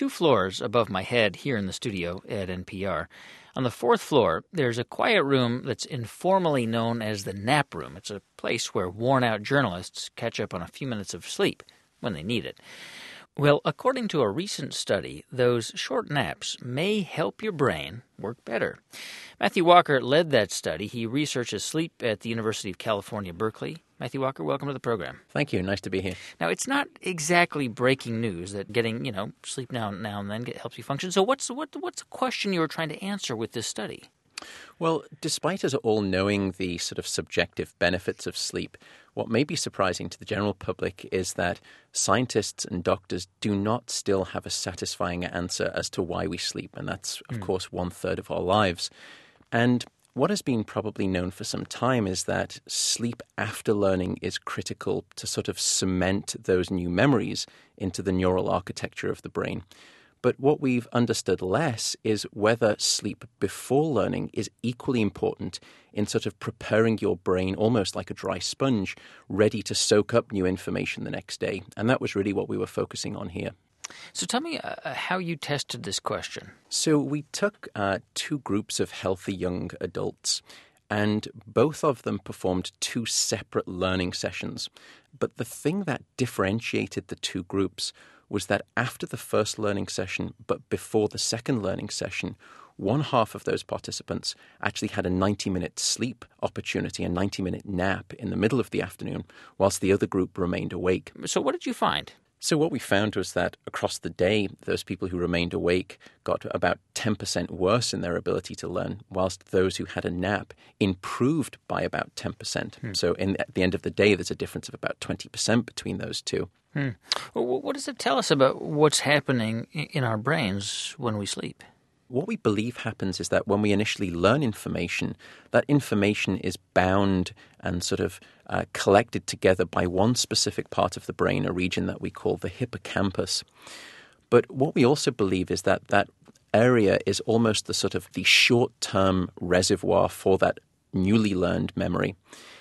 2 floors above my head here in the studio at NPR. On the 4th floor, there's a quiet room that's informally known as the nap room. It's a place where worn-out journalists catch up on a few minutes of sleep when they need it. Well, according to a recent study, those short naps may help your brain work better. Matthew Walker led that study. He researches sleep at the University of California, Berkeley. Matthew Walker, welcome to the program. Thank you. Nice to be here. Now, it's not exactly breaking news that getting, sleep now and then helps you function. So what's the question you were trying to answer with this study? Well, despite us all knowing the sort of subjective benefits of sleep, what may be surprising to the general public is that scientists and doctors do not still have a satisfying answer as to why we sleep. And that's, of course, 1/3 of our lives. And what has been probably known for some time is that sleep after learning is critical to sort of cement those new memories into the neural architecture of the brain. But what we've understood less is whether sleep before learning is equally important in sort of preparing your brain almost like a dry sponge, ready to soak up new information the next day. And that was really what we were focusing on here. So tell me how you tested this question. So we took 2 groups of healthy young adults, and both of them performed 2 separate learning sessions. But the thing that differentiated the 2 groups was that after the first learning session, but before the second learning session, one half of those participants actually had a 90-minute sleep opportunity, a 90-minute nap in the middle of the afternoon, whilst the other group remained awake. So what did you find? So what we found was that across the day, those people who remained awake got about 10% worse in their ability to learn, whilst those who had a nap improved by about 10%. So at the end of the day, there's a difference of about 20% between those two. Well, what does it tell us about what's happening in our brains when we sleep? What we believe happens is that when we initially learn information, that information is bound and sort of collected together by one specific part of the brain, a region that we call the hippocampus. But what we also believe is that that area is almost the sort of the short-term reservoir for that newly learned memory.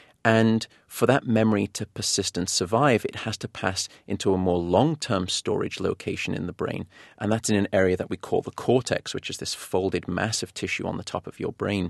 And for that memory to persist and survive, it has to pass into a more long-term storage location in the brain. And that's in an area that we call the cortex, which is this folded mass of tissue on the top of your brain.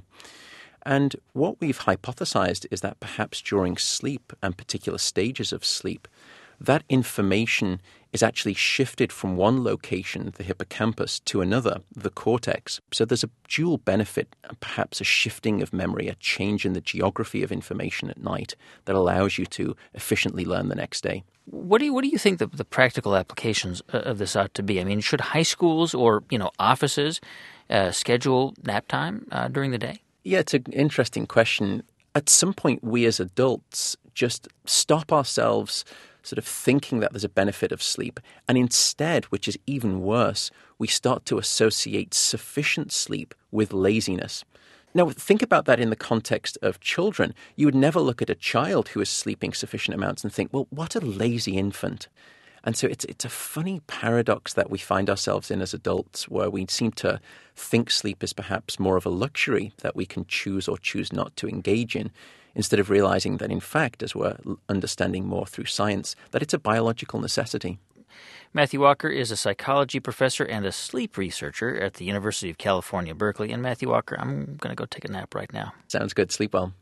And what we've hypothesized is that perhaps during sleep and particular stages of sleep, that information is actually shifted from one location, the hippocampus, to another, the cortex. So there's a dual benefit, perhaps a shifting of memory, a change in the geography of information at night that allows you to efficiently learn the next day. What do you think the practical applications of this ought to be? I mean, should high schools or offices schedule nap time during the day? Yeah, it's an interesting question. At some point, we as adults just stop ourselves sort of thinking that there's a benefit of sleep. And instead, which is even worse, we start to associate sufficient sleep with laziness. Now, think about that in the context of children. You would never look at a child who is sleeping sufficient amounts and think, well, what a lazy infant. And so it's a funny paradox that we find ourselves in as adults, where we seem to think sleep is perhaps more of a luxury that we can choose or choose not to engage in, instead of realizing that, in fact, as we're understanding more through science, that it's a biological necessity. Matthew Walker is a psychology professor and a sleep researcher at the University of California, Berkeley. And Matthew Walker, I'm going to go take a nap right now. Sounds good. Sleep well.